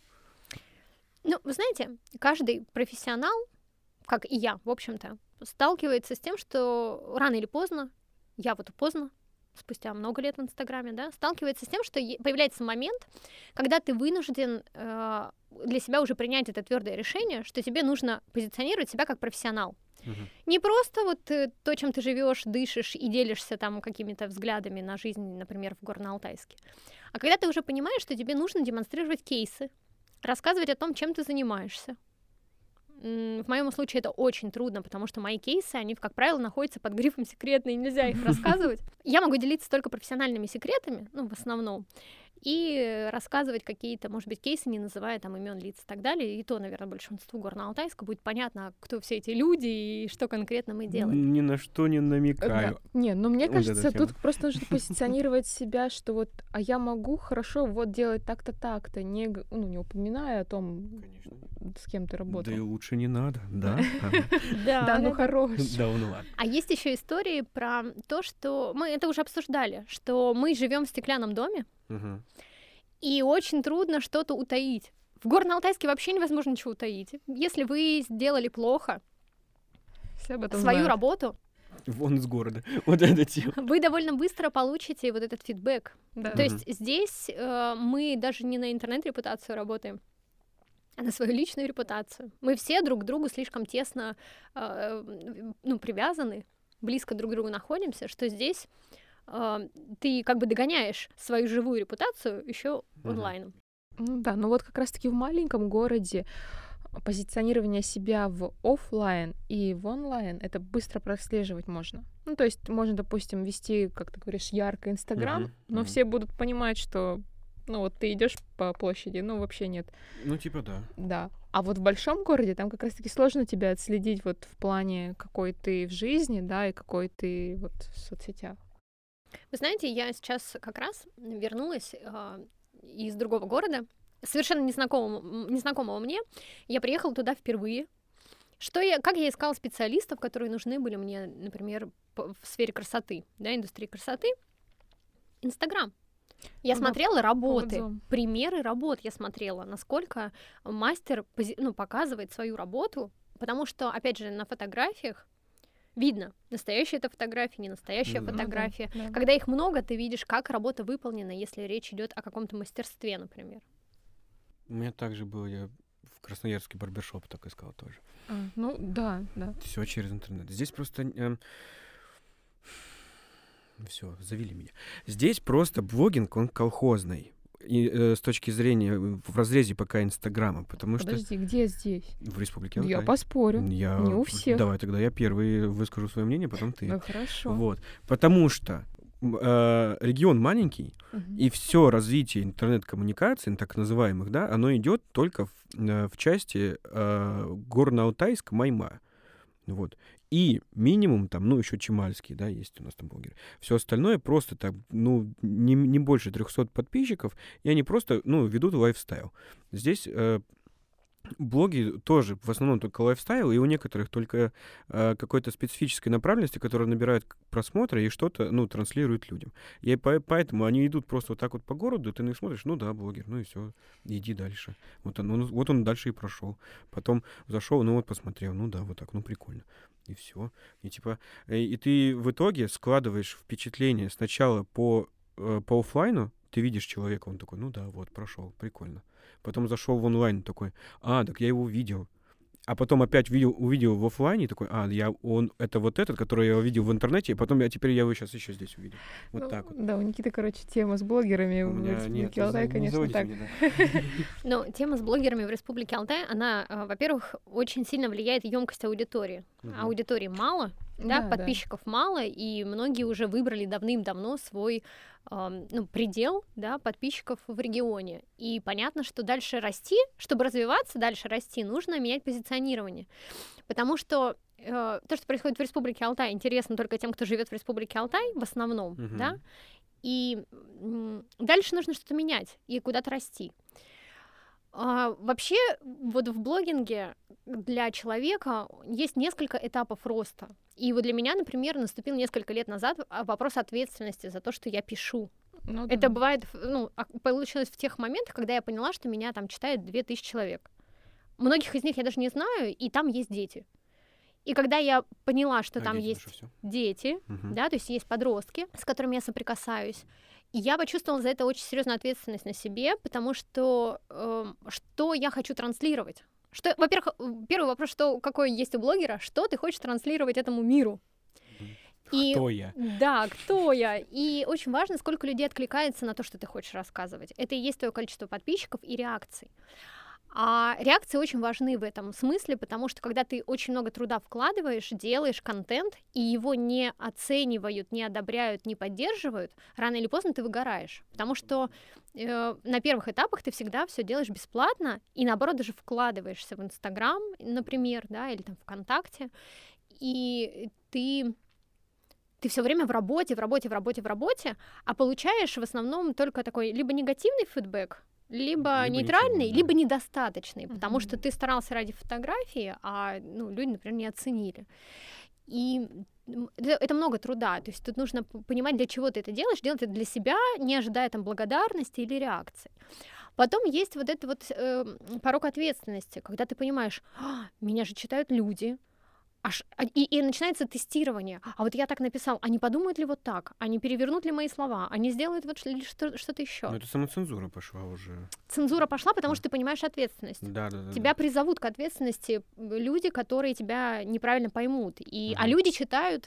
Ну, вы знаете, каждый профессионал, как и я, в общем-то, сталкивается с тем, что рано или поздно, я вот поздно, спустя много лет в Инстаграме, да, сталкивается с тем, что е- появляется момент, когда ты вынужден э, для себя уже принять это твердое решение, что тебе нужно позиционировать себя как профессионал. Мгм. Не просто вот э, то, чем ты живешь, дышишь и делишься там какими-то взглядами на жизнь, например, в Горно-Алтайске, а когда ты уже понимаешь, что тебе нужно демонстрировать кейсы, рассказывать о том, чем ты занимаешься. М, В моем случае это очень трудно, потому что мои кейсы, они, как правило, находятся под грифом «секретные», нельзя их рассказывать. Я могу делиться только профессиональными секретами, ну, в основном, и рассказывать какие-то, может быть, кейсы, не называя там имен, лиц и так далее. И то, наверное, большинству Горно-Алтайска будет понятно, кто все эти люди и что конкретно мы делаем. Ни на что не Э, намекаю. да. Не, ну мне Вот эта кажется, тема. тут просто нужно позиционировать себя, что вот, а я могу хорошо вот делать так-то, так-то, не, г- ну, не упоминая о том, Конечно. с кем ты работал. Да и лучше не надо, да? Ага. Да, ну хорош. Да, ну ладно. А есть еще истории про то, что мы это уже обсуждали, что мы живем в стеклянном доме, Мгм. и очень трудно что-то утаить. В Горно-Алтайске вообще невозможно ничего утаить. Если вы сделали плохо Все об этом свою знают. работу, Вон из города. Вот эта тема. вы довольно быстро получите вот этот фидбэк. Да. То есть здесь э, мы даже не на интернет-репутацию работаем, а на свою личную репутацию. Мы все друг к другу слишком тесно э, ну, привязаны, близко друг к другу находимся, что здесь э, ты как бы догоняешь свою живую репутацию еще Мгм. онлайном. Ну да, ну вот как раз-таки в маленьком городе позиционирование себя в офлайн и в онлайн, это быстро прослеживать можно. Ну, то есть можно, допустим, вести, как ты говоришь, ярко Инстаграм, uh-huh, но uh-huh. все будут понимать, что, ну, вот ты идешь по площади, ну, вообще нет. Ну, типа да. Да. А вот в большом городе там как раз-таки сложно тебя отследить вот в плане, какой ты в жизни, да, и какой ты вот в соцсетях. Вы знаете, я сейчас как раз вернулась э, из другого города, совершенно незнакомого, незнакомого мне. Я приехала туда впервые. Что я, как я искала специалистов, которые нужны были мне, например, в сфере красоты, да, индустрии красоты? Инстаграм. Я ну, смотрела работы, поводом. примеры работ я смотрела, насколько мастер ну, показывает свою работу, потому что, опять же, на фотографиях видно, настоящая это фотография, не настоящая mm-hmm. фотография. Mm-hmm. Когда их много, ты видишь, как работа выполнена, если речь идет о каком-то мастерстве, например. У меня также было, я в Красноярске барбершоп так искал тоже. А, ну да, да. Все через интернет. Здесь просто... Э, все, завели меня. Здесь просто блогинг, он колхозный. И, э, с точки зрения в разрезе пока Инстаграма, потому Подожди, что... Подожди, где здесь? В Республике Алтай. Я поспорю, я... не у всех. Давай тогда я первый выскажу свое мнение, потом ты. Ну хорошо. Вот, потому что э, регион маленький, угу. и все развитие интернет-коммуникаций, так называемых, да, оно идет только в, э, в части э, Горно-Алтайск, Майма. Вот. И минимум там, ну, еще Чемальский, да, есть у нас там блогеры. Все остальное просто так, ну, не, не больше трехсот подписчиков, и они просто, ну, ведут лайфстайл. Здесь э, блоги тоже в основном только лайфстайл, и у некоторых только э, какой-то специфической направленности, которая набирает просмотры и что-то, ну, транслирует людям. И по- поэтому они идут просто вот так вот по городу, ты на них смотришь, ну да, блогер, ну и все, иди дальше. Вот он, он, вот он дальше и прошел. Потом зашел, ну вот посмотрел, ну да, вот так, ну прикольно. И все. И типа, и ты в итоге складываешь впечатление сначала по, э, по офлайну, ты видишь человека, он такой, ну да, вот, прошел, прикольно. Потом зашел в онлайн, такой, а, так я его видел. А потом опять видел, увидел в офлайне, такой, а, я, он, это вот этот, который я его видел в интернете, и потом я теперь я его сейчас еще здесь увидел. Вот ну, так вот. Да, у Никиты, короче, тема с блогерами в Республике Алтай, конечно, так. Ну, тема с блогерами в Республике Алтай, она, во-первых, очень сильно влияет емкость аудитории. Аудитории мало, да, подписчиков мало, и многие уже выбрали давным-давно свой ну, предел, да, подписчиков в регионе. И понятно, что дальше расти, чтобы развиваться, дальше расти, нужно менять позиционирование. Потому что э, то, что происходит в Республике Алтай, интересно только тем, кто живет в Республике Алтай, в основном, uh-huh. да, и м- дальше нужно что-то менять и куда-то расти. А, вообще, вот в блогинге для человека есть несколько этапов роста. И вот для меня, например, наступил несколько лет назад вопрос ответственности за то, что я пишу. Ну, да. Это бывает, ну, получилось в тех моментах, когда я поняла, что меня там читает две тысячи человек. Многих из них я даже не знаю, и там есть дети. И когда я поняла, что а там есть дети, угу. да, то есть есть подростки, с которыми я соприкасаюсь, и я почувствовала за это очень серьезную ответственность на себе, потому что э, что я хочу транслировать? Что, во-первых, первый вопрос, что какой есть у блогера, что ты хочешь транслировать этому миру? И, кто я? Да, кто я? И очень важно, сколько людей откликается на то, что ты хочешь рассказывать. Это и есть твое количество подписчиков и реакций. А реакции очень важны в этом смысле, потому что когда ты очень много труда вкладываешь, делаешь контент, и его не оценивают, не одобряют, не поддерживают, рано или поздно ты выгораешь. Потому что э, на первых этапах ты всегда все делаешь бесплатно, и наоборот даже вкладываешься в Инстаграм, например, да, или там ВКонтакте, и ты... Ты все время в работе, в работе, в работе, в работе, а получаешь в основном только такой либо негативный фидбэк, либо, либо нейтральный, ничего, да. либо недостаточный, mm-hmm. потому что ты старался ради фотографии, а ну, люди, например, не оценили. И это, это много труда, то есть тут нужно понимать, для чего ты это делаешь, делать это для себя, не ожидая там благодарности или реакции. Потом есть вот этот вот э, порог ответственности, когда ты понимаешь, а, меня же читают люди, Аж, и, и начинается тестирование. А вот я так написал, а не подумают ли вот так? А не перевернут ли мои слова? А не сделают вот что- что-то еще? Ну, это самоцензура пошла уже. Цензура пошла, потому да. что ты понимаешь ответственность. Да, да, да. Тебя да. призовут к ответственности люди, которые тебя неправильно поймут. И, угу. А люди читают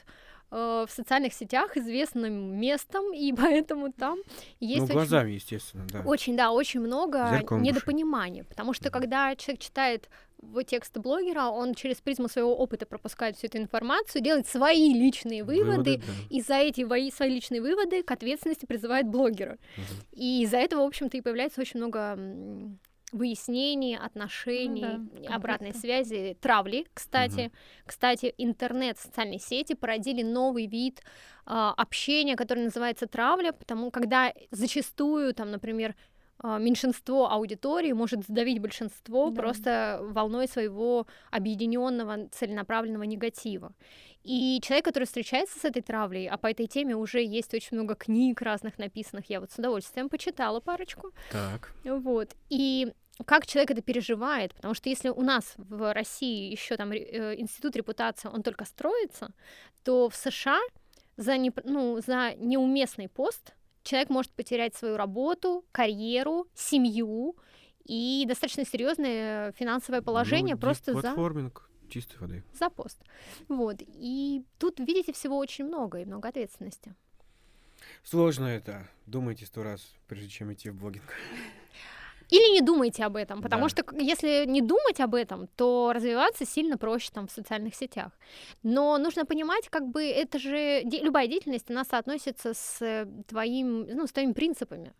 э, в социальных сетях известным местом, и поэтому там есть... Ну, очень... глазами, естественно, да. Очень, да, очень много Зеркалом недопонимания, потому что когда человек читает в тексты блогера, он через призму своего опыта пропускает всю эту информацию, делает свои личные выводы, Выводы, да. и за эти вои- свои личные выводы к ответственности призывает блогера. Мгм. И из-за этого, в общем-то, и появляется очень много м, выяснений, отношений, Ну да, обратной конфликта. связи, травли, кстати. Мгм. Кстати, интернет, социальные сети породили новый вид а, общения, который называется травля, потому когда зачастую, там, например, а, меньшинство аудитории может сдавить большинство Да. просто волной своего объединенного целенаправленного негатива. И человек, который встречается с этой травлей, а по этой теме уже есть очень много книг разных написанных, я вот с удовольствием почитала парочку. Так. Вот. И как человек это переживает, потому что если у нас в России еще там ре- э, институт репутации, он только строится, то в США за, не, ну, за неуместный пост человек может потерять свою работу, карьеру, семью и достаточно серьезное финансовое положение Ну, просто за, платформинг чистой воды. за пост. Вот. И тут, видите, всего очень много и много ответственности. Сложно это. Думайте сто раз, прежде чем идти в блогинг. Или не думайте об этом, потому Да. что к- если не думать об этом, то развиваться сильно проще там в социальных сетях. Но нужно понимать, как бы это же де- любая деятельность, она соотносится с э, твоим, ну, с твоими принципами.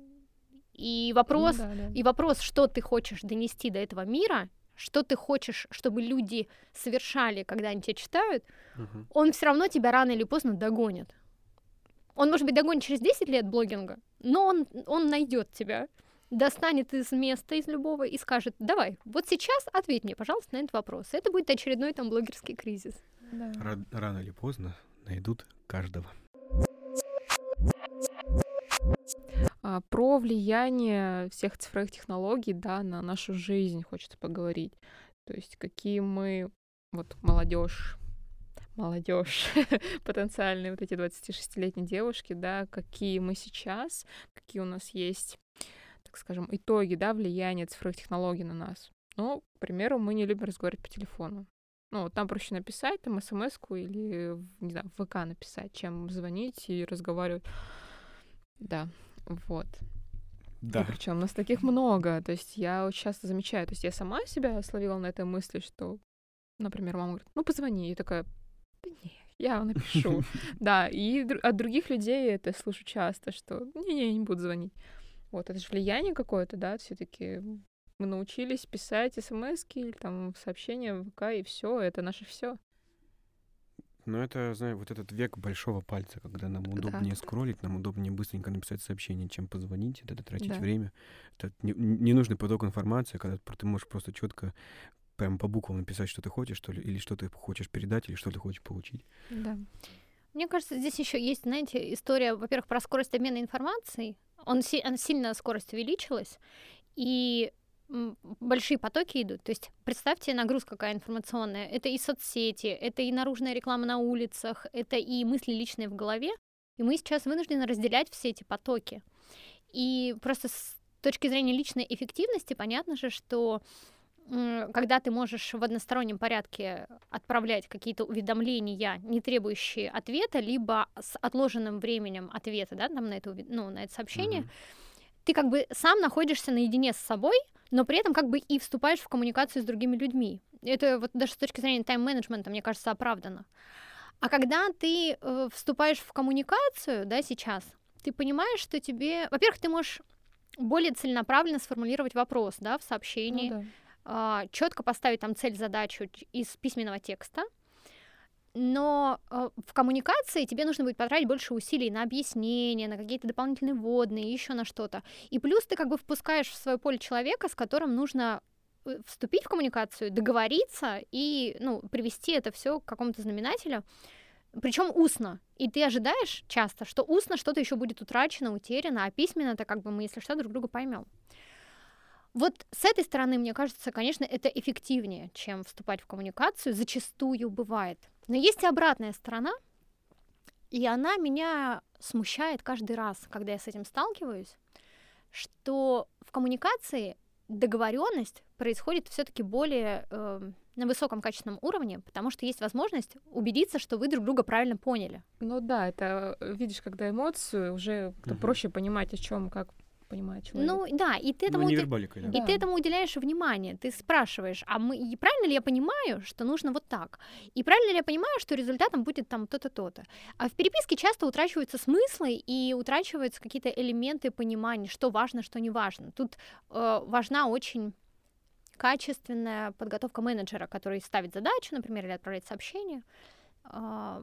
И вопрос, Ну да, да. и вопрос, что ты хочешь донести до этого мира, что ты хочешь, чтобы люди совершали, когда они тебя читают, Мгм. он все равно тебя рано или поздно догонит. Он, может быть, догонит через десять лет блогинга, но он, он найдет тебя, достанет из места, из любого, и скажет: давай, вот сейчас ответь мне, пожалуйста, на этот вопрос. Это будет очередной там блогерский кризис. Да. Ра- Рано или поздно найдут каждого. А, про влияние всех цифровых технологий, да, на нашу жизнь хочется поговорить. То есть какие мы, вот молодежь, молодежь, потенциальные вот эти двадцатишестилетние девушки, да, какие мы сейчас, какие у нас есть, так скажем, итоги, да, влияния цифровых технологий на нас. Ну, к примеру, мы не любим разговаривать по телефону. Ну, вот там проще написать, там, смс-ку или, в- не знаю, в ВК написать, чем звонить и разговаривать. Да, вот. И Да. причем нас таких много. То есть я очень часто замечаю, то есть я сама себя словила на этой мысли, что, например, мама говорит: ну, позвони. Я такая: да не, я напишу. Да, и дру- от других людей я это слышу часто, что не-не, я не буду звонить. Вот, это же влияние какое-то, да, все таки мы научились писать смски или там сообщения в ВК, и все, это наше все. Но это, знаю, вот этот век большого пальца, когда нам удобнее скроллить, нам удобнее быстренько написать сообщение, чем позвонить, это тратить Да. время. Это не- ненужный поток информации, когда пр- ты можешь просто четко прям по буквам написать, что ты хочешь, что ли, или что ты хочешь передать, или что ты хочешь получить. Да. Мне кажется, здесь еще есть, знаете, история, во-первых, про скорость обмена информацией. Он, си- он сильно скорость увеличилась, и м, большие потоки идут. То есть представьте нагрузка какая информационная. Это и соцсети, это и наружная реклама на улицах, это и мысли личные в голове. И мы сейчас вынуждены разделять все эти потоки. И просто с точки зрения личной эффективности понятно же, что м, когда ты можешь в одностороннем порядке отправлять какие-то уведомления, не требующие ответа, либо с отложенным временем ответа, да, там на это, уве- ну, на это сообщение, Мгм. ты как бы сам находишься наедине с собой, но при этом как бы и вступаешь в коммуникацию с другими людьми. Это вот даже с точки зрения тайм-менеджмента, мне кажется, оправдано. А когда ты э, вступаешь в коммуникацию, да, сейчас, ты понимаешь, что тебе... Во-первых, ты можешь более целенаправленно сформулировать вопрос, да, в сообщении, Ну а, четко поставить там цель, задачу ч- из письменного текста, но э, в коммуникации тебе нужно будет потратить больше усилий на объяснение, на какие-то дополнительные вводные, еще на что-то. И плюс ты как бы впускаешь в свое поле человека, с которым нужно э, вступить в коммуникацию, договориться и, ну, привести это все к какому-то знаменателю, причем устно. И ты ожидаешь часто, что устно что-то еще будет утрачено, утеряно, а письменно это как бы мы, если что, друг друга поймем. Вот с этой стороны, мне кажется, конечно, это эффективнее, чем вступать в коммуникацию, зачастую бывает. Но есть и обратная сторона, и она меня смущает каждый раз, когда я с этим сталкиваюсь, что в коммуникации договоренность происходит все-таки более э, на высоком качественном уровне, потому что есть возможность убедиться, что вы друг друга правильно поняли. Ну да, это видишь, когда эмоции, уже угу. проще понимать, о чем, как понимает человек. Ну да, и ты, этому, ну, уди... да. и да. ты этому уделяешь внимание, ты спрашиваешь, а мы... и правильно ли я понимаю, что нужно вот так? И правильно ли я понимаю, что результатом будет там то-то, то-то? А в переписке часто утрачиваются смыслы и утрачиваются какие-то элементы понимания, что важно, что не важно. Тут э, важна очень качественная подготовка менеджера, который ставит задачу, например, или отправляет сообщение. Э,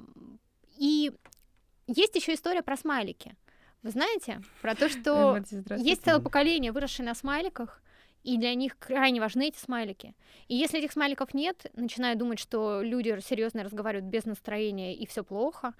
и есть еще история про смайлики. Вы знаете про то, что есть целое поколение, выросшее на смайликах, и для них крайне важны эти смайлики. И если этих смайликов нет, начинаю думать, что люди серьезно разговаривают без настроения, и все плохо.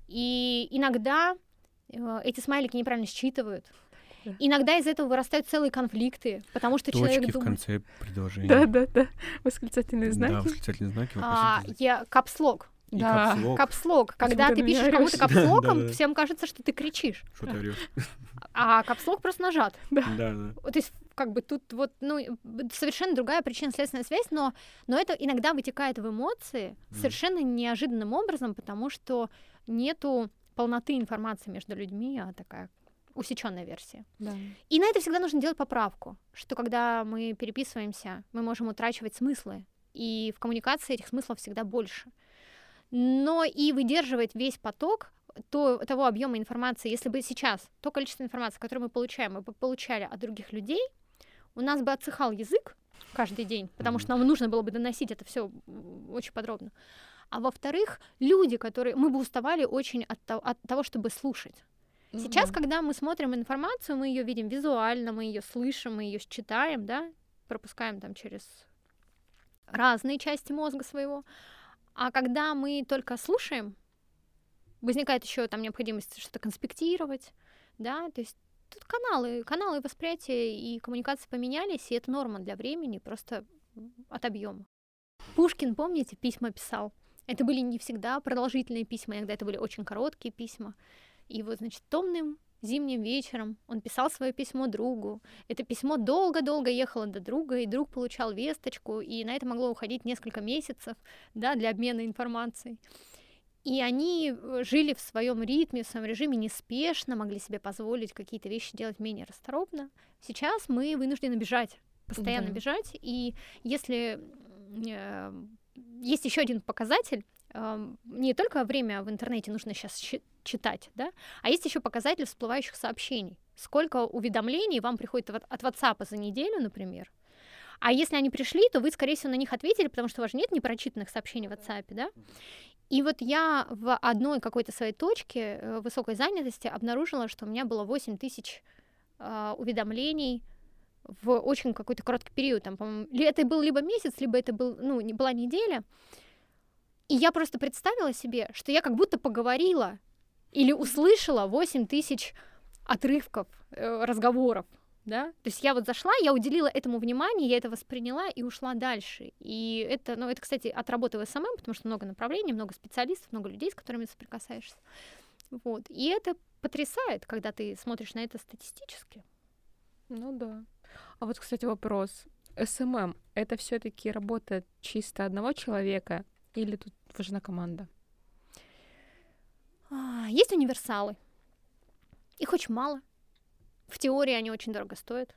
И иногда э, эти смайлики неправильно считывают. Иногда из этого вырастают целые конфликты, потому что Точки человек в думает... конце предложения. Да-да-да, восклицательные знаки. Да, восклицательные знаки. А, я капслог. И да. капслог. Капслог. Когда ты пишешь кому-то капслогом, всем кажется, что ты кричишь. Что ты орёшь? А капслог просто нажат. Да, да. То есть, как бы тут вот, ну, совершенно другая причинно-следственная связь, но, но это иногда вытекает в эмоции совершенно неожиданным образом, потому что нету полноты информации между людьми, а такая усечённая версия. Да. И на это всегда нужно делать поправку, что когда мы переписываемся, мы можем утрачивать смыслы, и в коммуникации этих смыслов всегда больше. Но и выдерживать весь поток то, того объема информации, если бы сейчас то количество информации, которое мы получаем, мы бы получали от других людей, у нас бы отсыхал язык каждый день, потому mm-hmm. что нам нужно было бы доносить это все очень подробно. А во-вторых, люди, которые... Мы бы уставали очень от, то, от того, чтобы слушать. Mm-hmm. Сейчас, когда мы смотрим информацию, мы ее видим визуально, мы ее слышим, мы ее читаем, да, пропускаем там через разные части мозга своего. А когда мы только слушаем, возникает еще там необходимость что-то конспектировать, да, то есть тут каналы, каналы восприятия и коммуникации поменялись, и это норма для времени, просто от объема. Пушкин, помните, письма писал? Это были не всегда продолжительные письма, иногда это были очень короткие письма. И вот, значит, томным зимним вечером он писал свое письмо другу. Это письмо долго-долго ехало до друга, и друг получал весточку, и на это могло уходить несколько месяцев, да, для обмена информацией. И они жили в своем ритме, в своем режиме неспешно, могли себе позволить какие-то вещи делать менее расторопно. Сейчас мы вынуждены бежать, постоянно да. бежать, и если э, есть еще один показатель, э, не только время в интернете нужно сейчас щ- читать, да, а есть еще показатель всплывающих сообщений. Сколько уведомлений вам приходит от, от WhatsApp за неделю, например. А если они пришли, то вы, скорее всего, на них ответили, потому что у вас же нет непрочитанных сообщений в WhatsApp, да? И вот я в одной какой-то своей точке э, высокой занятости обнаружила, что у меня было восемь тысяч э, уведомлений в очень какой-то короткий период. Там, по-моему, это был либо месяц, либо это был, ну, не, была неделя. И я просто представила себе, что я как будто поговорила или услышала восемь тысяч отрывков, э, разговоров. Да? То есть я вот зашла, я уделила этому внимание, я это восприняла и ушла дальше. И это, ну, это, кстати, от работы в эс эм эм, потому что много направлений, много специалистов, много людей, с которыми ты соприкасаешься. Вот. И это потрясает, когда ты смотришь на это статистически. Ну да. А вот, кстати, вопрос. эс эм эм — это все-таки работа чисто одного человека или тут важна команда? Есть универсалы. Их очень мало. В теории они очень дорого стоят.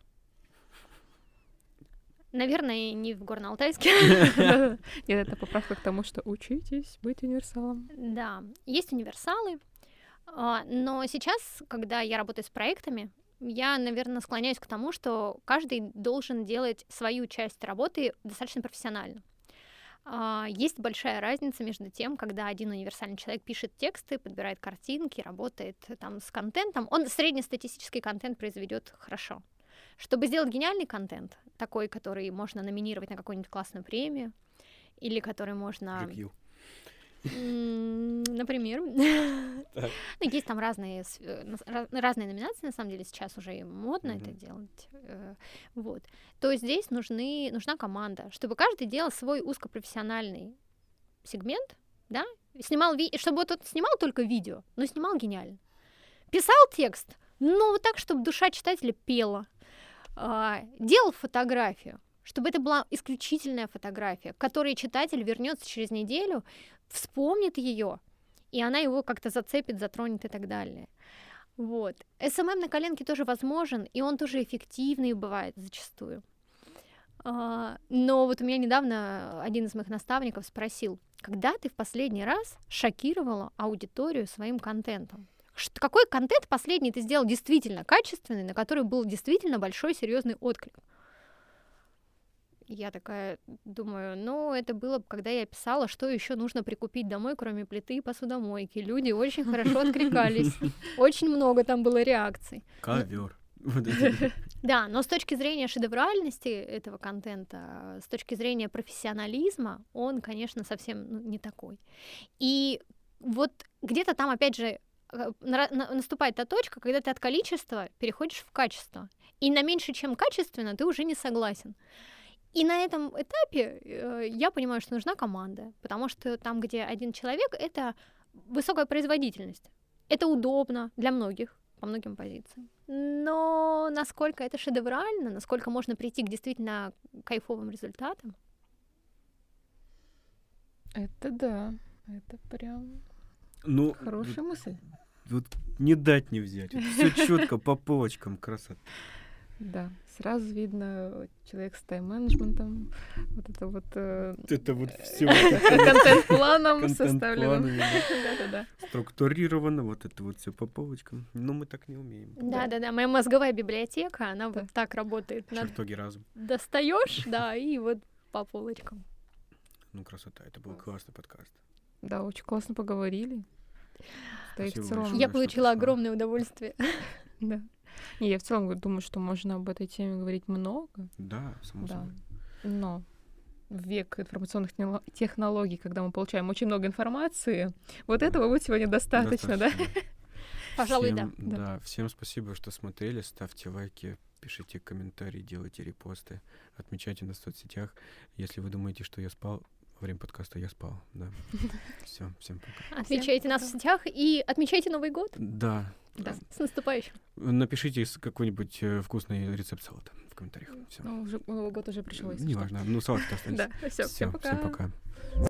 Наверное, не в Горно-Алтайске. Нет, это поправка к тому, что учитесь быть универсалом. Да, есть универсалы. Но сейчас, когда я работаю с проектами, я, наверное, склоняюсь к тому, что каждый должен делать свою часть работы достаточно профессионально. Есть большая разница между тем, когда один универсальный человек пишет тексты, подбирает картинки, работает там с контентом. Он среднестатистический контент произведет хорошо. Чтобы сделать гениальный контент, такой, который можно номинировать на какую-нибудь классную премию, или который можно... Например. Ну, есть там разные, разные номинации, на самом деле, сейчас уже и модно mm-hmm. это делать. Вот. То здесь нужны, нужна команда, чтобы каждый делал свой узкопрофессиональный сегмент, да, снимал ви- чтобы вот он снимал только видео, но снимал гениально. Писал текст, ну, вот так, чтобы душа читателя пела. Делал фотографию, чтобы это была исключительная фотография, к которой читатель вернется через неделю, вспомнит ее, и она его как-то зацепит, затронет и так далее. Вот. эс эм эм на коленке тоже возможен, и он тоже эффективный бывает зачастую. А, но вот у меня недавно один из моих наставников спросил, когда ты в последний раз шокировала аудиторию своим контентом? Что, какой контент последний ты сделал действительно качественный, на который был действительно большой серьезный отклик? Я такая думаю, ну, это было, когда я писала, что еще нужно прикупить домой, кроме плиты и посудомойки. Люди очень хорошо откликались. Очень много там было реакций. Ковер. Да, но с точки зрения шедевральности этого контента, с точки зрения профессионализма, он, конечно, совсем ну, не такой. И вот где-то там, опять же, наступает та точка, когда ты от количества переходишь в качество. И на меньше, чем качественно, ты уже не согласен. И на этом этапе э, я понимаю, что нужна команда, потому что там, где один человек, это высокая производительность. Это удобно для многих, по многим позициям. Но насколько это шедеврально, насколько можно прийти к действительно кайфовым результатам? Это да, это прям ну, хорошая вот, мысль. Вот не дать не взять. Все четко по полочкам, красота. Да, сразу видно человек с тайм-менеджментом, вот это вот... Э, это вот все. Контент-планом составленным. Да-да-да. Структурировано, вот это вот все по полочкам. Но мы так не умеем. Да-да-да, моя мозговая библиотека, она вот так работает. Чертоги разум. Достаешь, да, и вот по полочкам. Ну, красота, это был классный подкаст. Да, очень классно поговорили. Я получила огромное удовольствие. Да. Не, я в целом думаю, что можно об этой теме говорить много. Да, само да. собой. Но в век информационных технологий, когда мы получаем очень много информации, вот этого будет сегодня достаточно, достаточно да? Пожалуй, всем, да. Да, всем спасибо, что смотрели. Ставьте лайки, пишите комментарии, делайте репосты, отмечайте нас в соцсетях. Если вы думаете, что я спал, во время подкаста я спал, да. Все, всем пока. Отмечайте нас в сетях и отмечайте Новый год. Да. Да. С наступающим. Напишите какой-нибудь э, вкусный рецепт салата в комментариях. Всё. Ну, уже Новый год уже пришел. Неважно, ну салат останется. Да, все, всем пока. Всем пока.